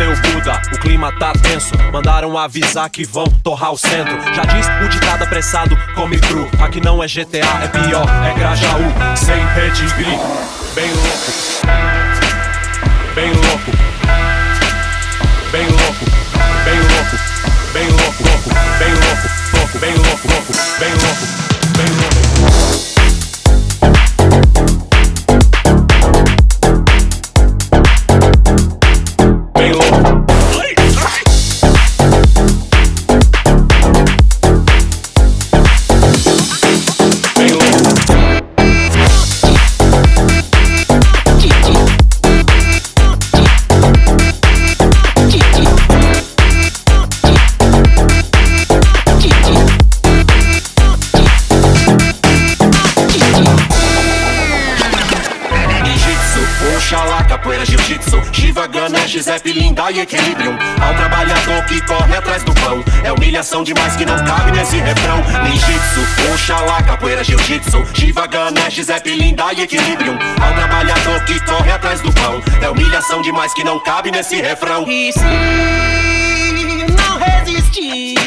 seu Buda, o clima tá tenso. Mandaram avisar que vão torrar o centro. Já diz o ditado apressado, come cru. Aqui não é GTA, é pior, é Grajaú. Sem pedigree, bem louco. Bem louco. Bem louco. Bem louco. Bem louco, louco. Bem louco, louco. Bem louco, louco. Bem louco. Bem louco. Oxalá, capoeira, jiu-jitsu, Shiva, Ganesh, Zeppelin, dá equilibrium. Ao trabalhador que corre atrás do pão, é humilhação demais que não cabe nesse refrão. Ninjitsu, Oxalá, capoeira, jiu-jitsu, Shiva, Ganesh, Zeppelin, dá equilibrium. Ao trabalhador que corre atrás do pão, é humilhação demais que não cabe nesse refrão. E se não resistir,